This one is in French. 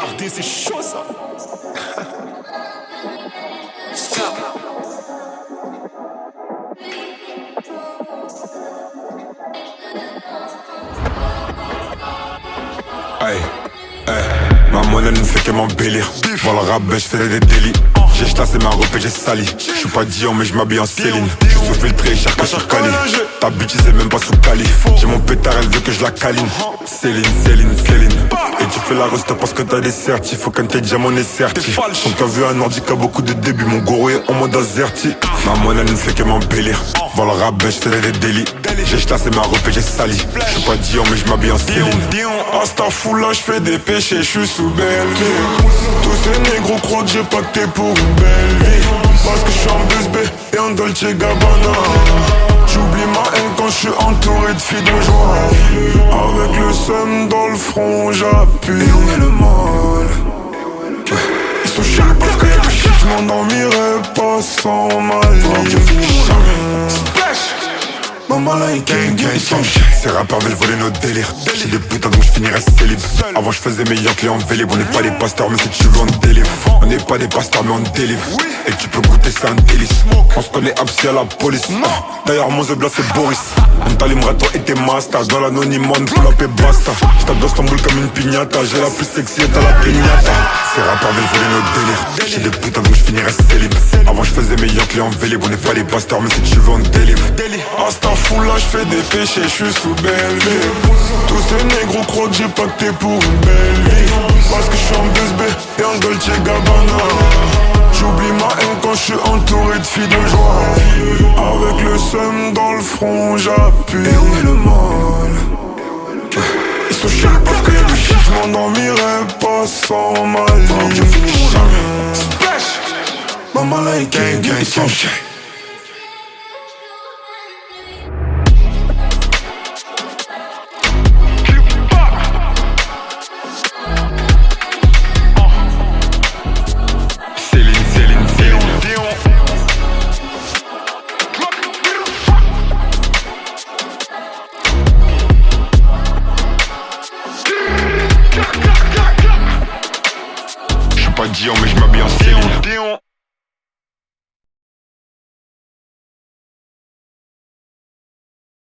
RD, c'est chaud ça. Aïe, ma monnaie ne fait que m'embellir. Pour le rap, je fais des délits. J'ai chassé ma robe et j'ai sali. J'suis pas Dion mais j'm'habille en Céline. J'suis sous filtré, cher que sur Cali. Ta bitch c'est même pas sous Cali. J'ai mon pétard, elle veut que je la câline. Céline. Et tu fais la reste parce que t'as des certifs. Faut qu'un tes diamants est certif. On t'a vu un handicap, beaucoup de débuts. Mon goro est en mode azerti. Ma monnaie ne fait que m'embellir. Pour le rap, je fais des délits. J'ai chassé ma robe et j'ai sali. J'suis pas Dion mais j'm'habille en Céline. Astafoula, j'fais des péchés, j'suis sous belle vie. Tous ces négros croient que j'ai pacté pour une belle vie. Parce que j'suis en BSB et en Dolce Gabbana. J'oublie ma haine quand j'suis entouré de filles de joie. Avec le seum dans le front, j'appuie. Et où est le mal? Ils sont chiants parce que y'a du shit, j'm'endormirai pas sans mal. Maman là il gang. Ces rappeurs veulent voler notre délire. J'ai des putains donc je finirai célib. Avant je faisais meilleur client vélib. On n'est pas des pasteurs mais si tu veux on délivre. On n'est pas des pasteurs mais on délivre. Et tu peux goûter c'est un délice. On se connaît absi à la police. D'ailleurs mon zebla c'est Boris. On t'allumera toi et tes masters. Dans l'anonymat on pull up et basta. J'tape d'Istanbul comme une pignata. J'ai la plus sexy et t'as la pignata. Ces rappeurs veulent voler notre délire. J'ai des putains donc je finirai célib. Avant je faisais meilleur client vélib. On n'est pas des pasteurs mais si tu veux on délivre. Astafoula, j'fais des péchés, j'suis sous belle vie. Tous ces négros croient que j'ai pacté pour une belle vie. Parce que j'suis en BSB et en Dolce Gabbana. J'oublie ma haine quand j'suis entouré de filles de joie. Avec le seum dans le front, j'appuie. Et où est le mal? Ils sont chiants parce que y'a du shit, j'm'endormirai pas sans mal. Maman là il gang. J'suis pas Dion mais j'm'habille en Céline.